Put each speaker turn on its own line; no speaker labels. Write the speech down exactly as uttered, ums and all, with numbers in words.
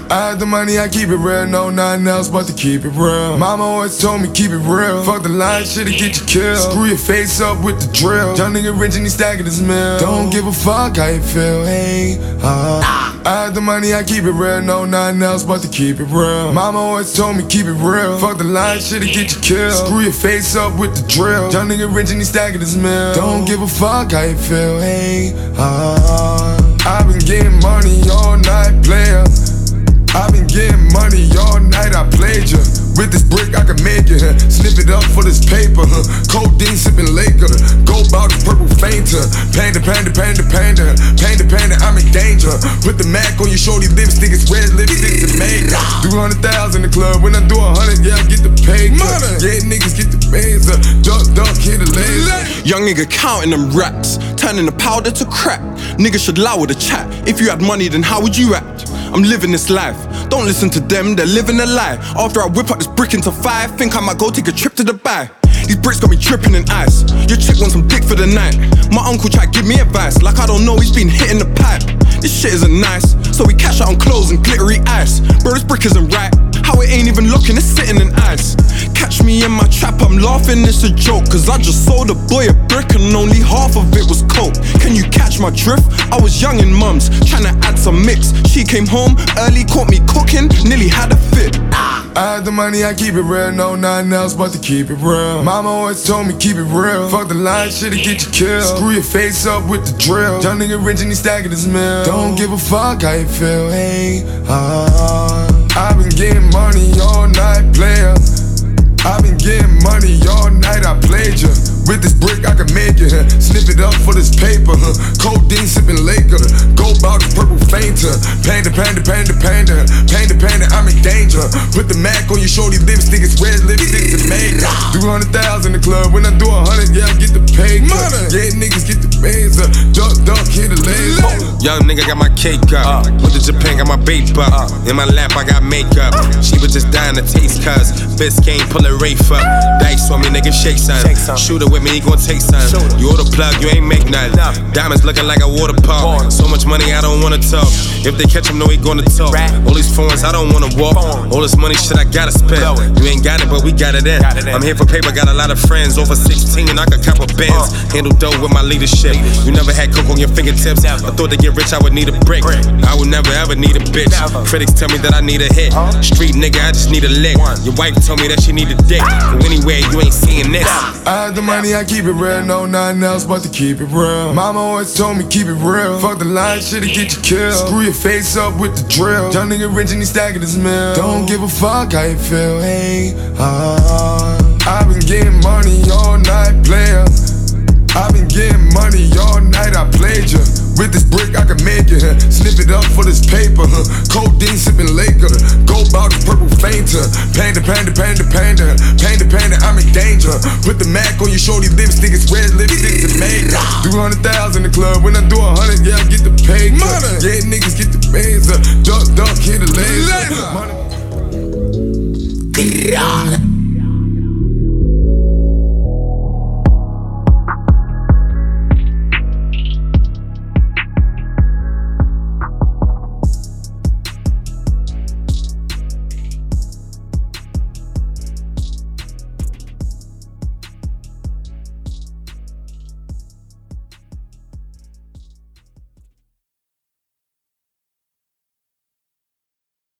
I had the money, I keep it real. No, nothing else but to keep it real. Mama always told me keep it real. Fuck the line, shit'll get you killed. Screw your face up with the drill. Young nigga rich and he stacking his meal. Don't give a fuck how you feel, hey, uh. I had the money, I keep it real. No, nothing else but to keep it real. Mama always told me keep it real. Fuck the line, shit'll get you killed. Screw your face up with the drill. Young nigga rich and he stacking his meal. Don't give a fuck how you feel, hey, uh. I've been getting money all night, player. I've been getting money all night, I played ya. With this brick I can make it, huh? Snip it up for this paper, huh? Codeine sipping Laker, gold bottle purple fainter. Panda, panda, panda, panda, panda, panda, I'm in danger. Put the Mac on your shorty lipstick, it's red lipstick to make. Do hundred thousand in the club, when I do a hundred, yeah I get the pay. Yeah, niggas get the bands up, duck, duck, hit the laser.
Young nigga counting them racks, turning the powder to crack. Niggas should lower the chat. If you had money, then how would you act? I'm living this life. Don't listen to them, they're living a lie. After I whip up this brick into five, think I might go take a trip to Dubai. These bricks got me tripping in ice. Your chick wants some dick for the night. My uncle tried to give me advice, like I don't know, he's been hitting the pipe. This shit isn't nice, so we cash out on clothes and glittery ice. Bro, this brick isn't right. How it ain't even looking, it's sitting in ice. Catch me in my trap, I'm laughing, it's a joke. Cause I just sold a boy a brick and only half of it was coke. Can you catch my drift? I was young in mums, tryna add some mix. She came home early, caught me cooking, nearly had a fit.
I had the money, I keep it real. No, nothing else but to keep it real. Mama always told me keep it real. Fuck the line, shit'll get you killed. Screw your face up with the drill. Young nigga rich and he stacking his meal. Don't give a fuck how you feel, hey, uh. I've been getting money all night, player. I've been getting money all night, I played ya. With this brick I can make it, huh? Snip it up for this paper, huh? Codeine sipping Laker, gold bottle purple fainter. Panda, panda, panda, panda, panda, panda, I'm in danger. Put the Mac on your shorty lipstick, it's red lipstick to make. Do hundred thousand in the club, when I do a hundred, yeah I get the pay. Yeah, niggas get the bands up, duck, duck, hit the laser.
Young nigga got my cake up, went to Japan, got my babe up. In my lap I got makeup, she was just dying to taste cuz Biscayne pull a Rafe up. Dice on me, nigga, shake son. Shoot it with me, he gon' take some. You order plug, you ain't make nothing. Diamonds looking like a water park. So much money, I don't wanna talk. If they catch him, know he gonna talk. All these phones, I don't wanna walk. All this money, shit, I gotta spend. You ain't got it, but we got it in. I'm here for paper, got a lot of friends. Over sixteen, I could cop a Benz. Handle dough with my leadership. You never had coke on your fingertips. I thought to get rich, I would need a brick. I would never ever need a bitch. Critics tell me that I need a hit. Street nigga, I just need a lick. Your wife told me that she need a dick. But anyway, you ain't seeing this.
I had the money, I keep it real. No, nothing else but to keep it real. Mama always told me keep it real. Fuck the line, shit'll get you killed. Screw your face up with the drill. Young nigga rich and he stacking his meal. Don't give a fuck how you feel, hey, uh. I've been getting money all night, player. I've been getting money all night, I played ya. With this brick I can make it, huh? Snip it up for this paper, huh? Codeine sipping Laker, gold bottle purple fainter. Panda, panda, panda, panda, panda, panda, I'm in danger. Put the Mac on your shorty lipstick, it's red lipstick to make. Do hundred thousand in the club, when I do a hundred, yeah I get the pay. Yeah, niggas get the bands up, duck, duck, hit the laser.